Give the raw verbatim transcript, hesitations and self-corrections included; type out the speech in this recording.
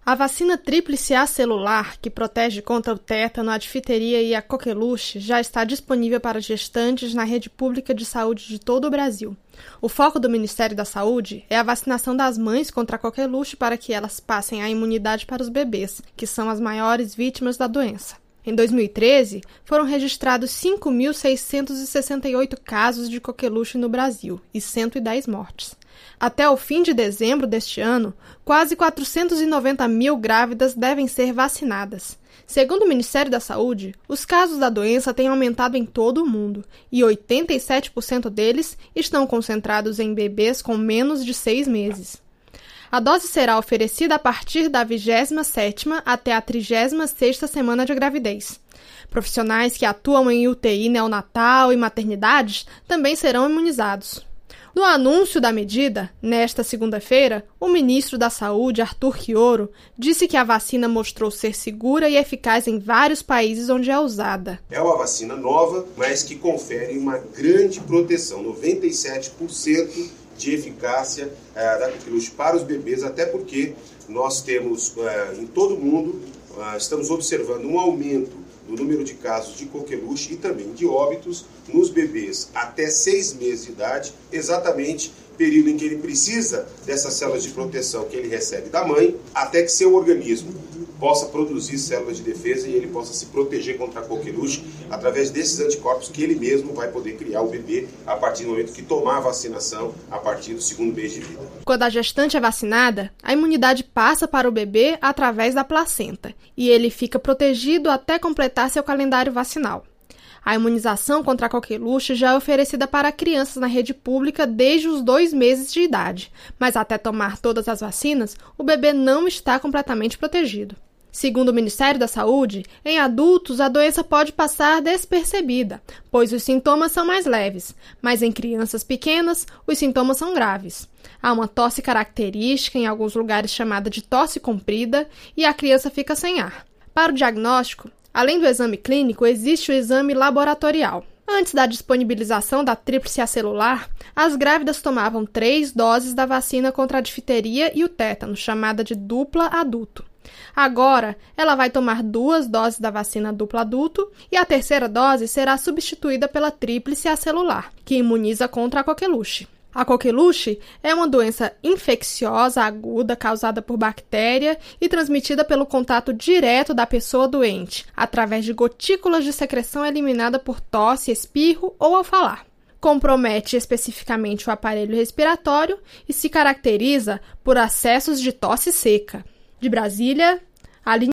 A vacina tríplice acelular, que protege contra o tétano, a difteria e a coqueluche, já está disponível para gestantes na rede pública de saúde de todo o Brasil. O foco do Ministério da Saúde é a vacinação das mães contra a coqueluche para que elas passem a imunidade para os bebês, que são as maiores vítimas da doença. Em dois mil e treze, foram registrados cinco mil seiscentos e sessenta e oito casos de coqueluche no Brasil e cento e dez mortes. Até o fim de dezembro deste ano, quase quatrocentos e noventa mil grávidas devem ser vacinadas. Segundo o Ministério da Saúde, os casos da doença têm aumentado em todo o mundo e oitenta e sete por cento deles estão concentrados em bebês com menos de seis meses. A dose será oferecida a partir da vigésima sétima até a trigésima sexta semana de gravidez. Profissionais que atuam em U T I neonatal e maternidades também serão imunizados. No anúncio da medida, nesta segunda-feira, o ministro da Saúde, Arthur Quioro, disse que a vacina mostrou ser segura e eficaz em vários países onde é usada. É uma vacina nova, mas que confere uma grande proteção, noventa e sete por cento de eficácia uh, da coqueluche para os bebês, até porque nós temos uh, em todo o mundo, uh, estamos observando um aumento do número de casos de coqueluche e também de óbitos nos bebês até seis meses de idade, exatamente período em que ele precisa dessas células de proteção que ele recebe da mãe, até que seu organismo possa produzir células de defesa e ele possa se proteger contra a coqueluche através desses anticorpos que ele mesmo vai poder criar o bebê a partir do momento que tomar a vacinação a partir do segundo mês de vida. Quando a gestante é vacinada, a imunidade passa para o bebê através da placenta e ele fica protegido até completar seu calendário vacinal. A imunização contra a coqueluche já é oferecida para crianças na rede pública desde os dois meses de idade, mas até tomar todas as vacinas, o bebê não está completamente protegido. Segundo o Ministério da Saúde, em adultos a doença pode passar despercebida, pois os sintomas são mais leves, mas em crianças pequenas os sintomas são graves. Há uma tosse característica, em alguns lugares chamada de tosse comprida, e a criança fica sem ar. Para o diagnóstico, além do exame clínico, existe o exame laboratorial. Antes da disponibilização da tríplice acelular, as grávidas tomavam três doses da vacina contra a difteria e o tétano, chamada de dupla adulto. Agora, ela vai tomar duas doses da vacina dupla adulto e a terceira dose será substituída pela tríplice acelular, que imuniza contra a coqueluche. A coqueluche é uma doença infecciosa aguda causada por bactéria e transmitida pelo contato direto da pessoa doente, através de gotículas de secreção eliminada por tosse, espirro ou ao falar. Compromete especificamente o aparelho respiratório e se caracteriza por acessos de tosse seca. De Brasília, Aline